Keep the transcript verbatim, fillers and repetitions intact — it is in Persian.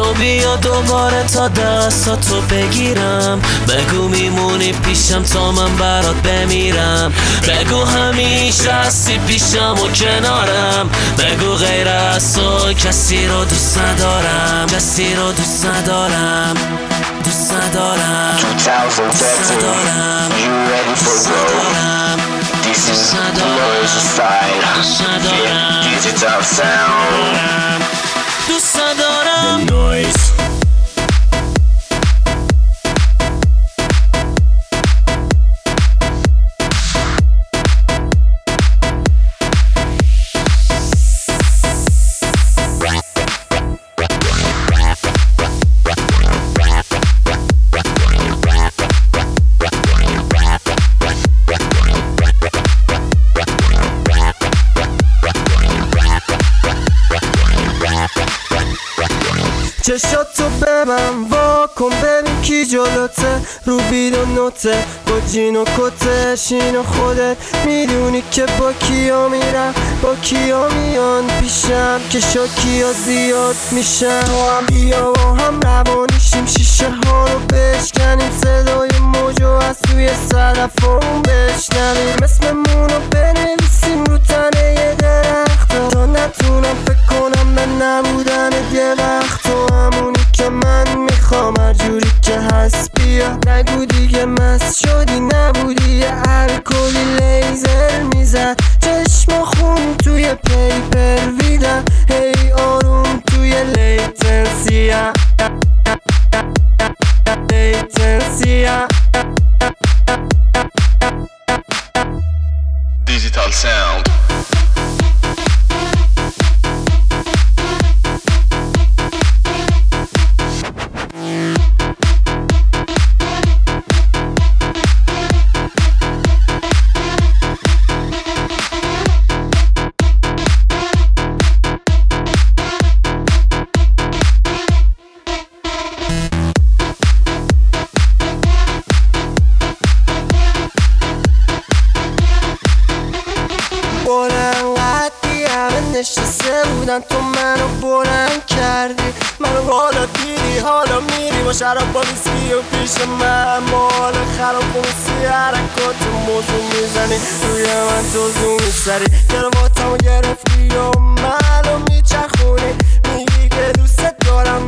تو بیا دوباره تا دستاتو بگیرم، بگو میمونی پیشم تا من برات بمیرم، بگو همیشه هستی پیشم و کنارم، بگو غیر از تو کسی رو دوست ندارم، کسی رو دوست ندارم، دوست ندارم. twenty thirteen, you ready for growth? This is Glorious Style, yeah, Digital Sound. دوست ندارم. The Noise. چشاتو ببن وا کن ببین کی جلوته، رو بیدو نوته با جین و کتش اینو خودت میدونی که با کیا میرم با کیا میان پیشم که شاکیا زیاد میشن. تو هم بیا با هم روانیشیم شیشه ها رو بشکنیم، صدای موجو از توی صدفمون بشنویم، اسممون رو بنویسیم رو تنه یه درخت تا نتونم فکر کنم به نبودن یه وقت. تو همونی که من میخوام هر جوری که هست بیا، نگو دیگه مست شدی نبودی یه الکلی لیزر میزد، چشم خون توی پیپر ویدم، هی آروم توی لیتنسیا لیتنسیا. Digital Sound. بلندقدی همه نشسته بودن تو منو بلند کردی، منو بالا دیدی حالا میری با شراب با ویسکی و پیش من مال خراب بوسی حرکات موضوع میزنی روی من تو زوم میسری، کرواتمو گرفتی و منو میچرخونی، میگی که دوست دارم